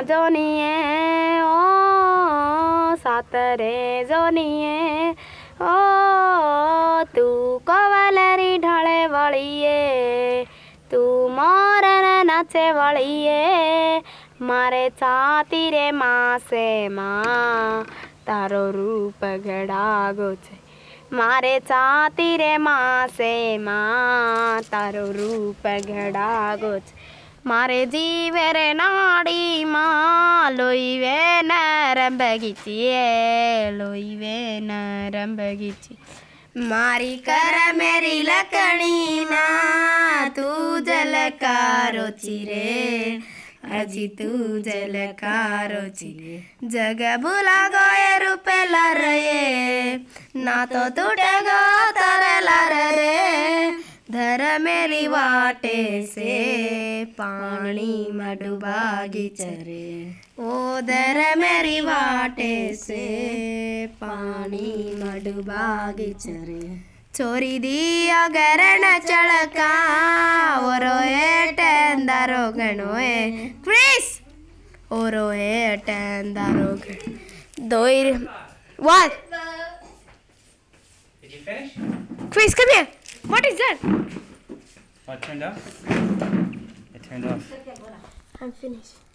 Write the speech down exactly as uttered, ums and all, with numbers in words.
जोनिए ओ सातरे जोनिए ओ तू कवलरी ढले वळिए तू मोरन नाचे वळिए मारे छाती रे मासे माँ तारो रूप घड़ागो छे मारे छाती रे मासे माँ तारो रूप घड़ागो छे मारे जीवे रे नाड़ी माँ लोईवे नरम बगीचिए लोईवे नरम बगीची मारी कर मेरी लकड़ी ना तू जलकारो चिरे अजी तू जलकारो चिरे जग भूला गए रुपए लर रे ना तो टूटेगा तारे लर रे धर मेरी वाटे से पानी में डुबागी चरे ओ धर मेरी वाटे से पानी में डुबागी चरे चोरी दी अगर न चढ़का ओरोए टेंदारो गणोए क्रिस ओरोए टेंदारो गण दोई what Did you finish? Chris, come here. What is that? What turned off? It turned off. I'm finished.